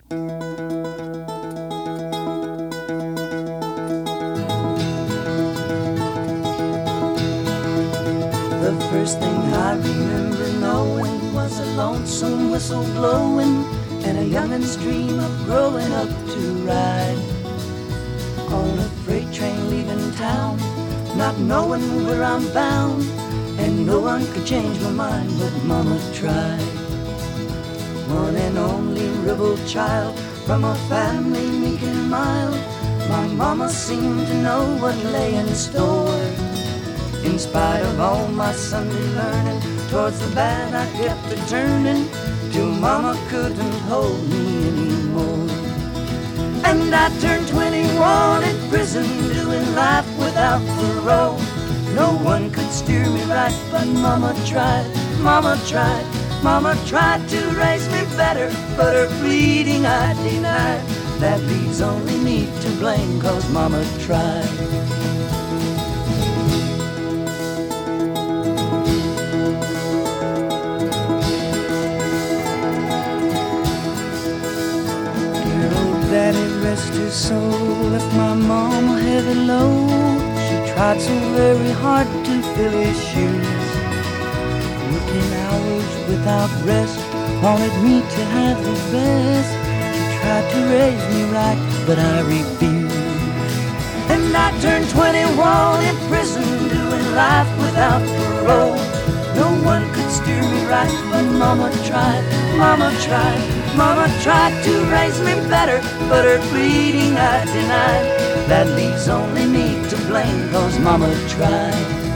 The first thing I remember knowing was a lonesome whistle blowing and a youngin's dream of growing up to ride on a freight train leaving town, not knowing where I'm bound, and no one could change my mind, but Mama tried. One and only rebel child from a family meek and mild, my mama seemed to know what lay in store. In spite of all my Sunday learning, towards the bad I kept returning, till Mama couldn't hold me anymore. And I turned 21 in prison, doing life without parole. No one could steer me right, but Mama tried, Mama tried, Mama tried to raise me better, but her pleading I denied. That leaves only me to blame, 'cause Mama tried. Daddy, rest his soul, left my mama heavy load. She tried so very hard to fill his shoes, working hours without rest, wanted me to have the best. She tried to raise me right, but I refused. And I turned 21 in prison, doing life without parole. No one could steer me right, but Mama tried, Mama tried, Mama tried to raise me better, but her pleading I denied. That leaves only me to blame, 'cause Mama tried.